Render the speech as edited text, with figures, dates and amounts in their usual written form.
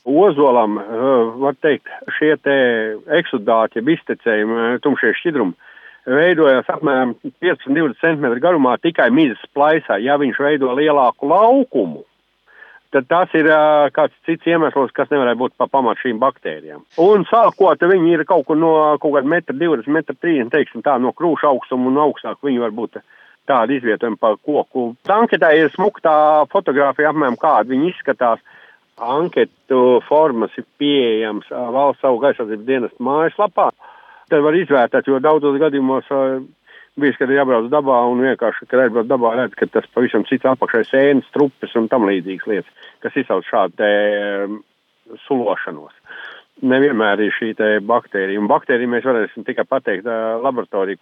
Ozolam, var teikt, šie te eksudāti, jeb iztecējumi, tumšie šķidrumi, veidojās apmēram 15-20 cm garumā tikai mizas plaisā. Ja viņš veido lielāku laukumu, tad tas ir kāds cits iemesls, kas nevarēja būt pa pamatu šīm baktērijām. Un sākot, viņi ir kaut kur no kaut kāda 1,20 m, 1,30 m, teiksim tā, no krūša augstuma un augstāk viņi var būt tādi izvietojumi pa koku. Anketā ir smuka tā fotogrāfija apmēram kāda viņi izskatās. Anketu formas ir pieejams Valsts augu aizsardzības dienesta mājaslapā. Tad var izvērtēt, jo daudzos gadījumos bijis, kad ir jābrauc dabā un vienkārši, kad aizbrauc dabā, redz, ka tas pavisam cits apakšai sēnes, trupes un tam līdzīgas lietas, kas izsauc šādu te sulošanos. Nevienmēr ir šī te baktērija. Un baktērija mēs varēsim tikai pateikt laboratoriju,